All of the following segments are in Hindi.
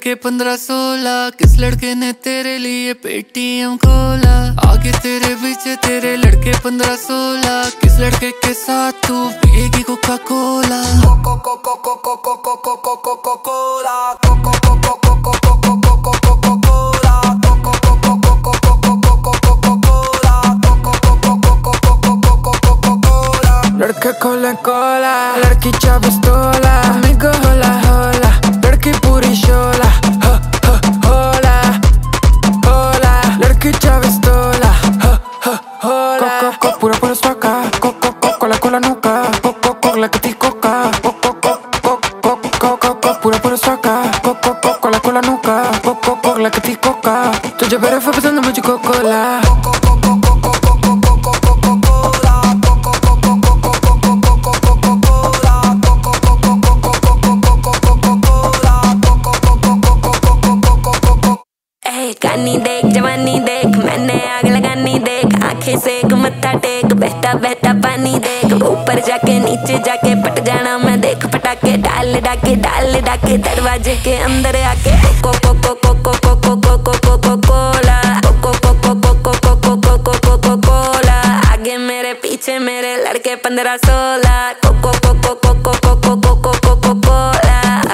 लड़के 15-16, किस लड़के ने तेरे लिए पेटीएम खोला? आगे तेरे पीछे तेरे लड़के 15-16, किस लड़के के साथ तू पिएगी कोका कोला? लड़के खोले कोला, लड़की चा पिस्तौला, amigo होला होला, लड़की पूरी शोला, होला होला, लड़की चा पिस्तौला, होला, coco pura pura suaca, coco cola con la nuca, coco la que te coca, coco pura pura suaca, coco cola con la nuca, coco la que te coca, तुझे बर्फ पसंद मुझको कोला. गानी देख जवानी देख, मैंने आग लगानी देख, आंखें सेक मत्था टेक, बहता बहता पानी देख, ऊपर जाके नीचे जाके पट जाना मैं देख, पटाके डाल डाके दरवाजे के अंदर आके coco coco coco coco coco coco cola, coco coco coco coco coco coco cola, आगे मेरे पीछे मेरे लड़के 15-16, coco coco coco coco coco coco cola.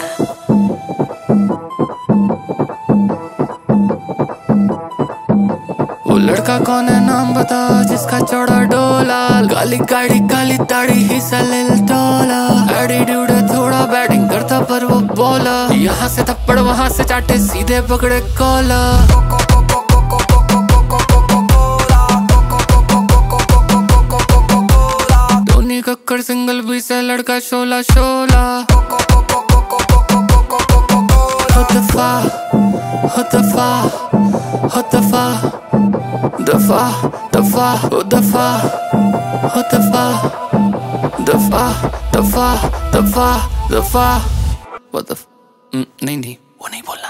वो लड़का कौन है नाम बता जिसका चौड़ा डोला, काली गाड़ी काली दाढ़ी हिस्सा ले टोला, एटीट्यूड है थोड़ा बैटिंग करता पर वो बॉला, यहाँ से थप्पड़ वहाँ से चाटे सीधे पकड़े कॉला. धोनी कक्कर सिंगल भी से लड़का शोला शोला. दफा What the नहीं वो नहीं बोल.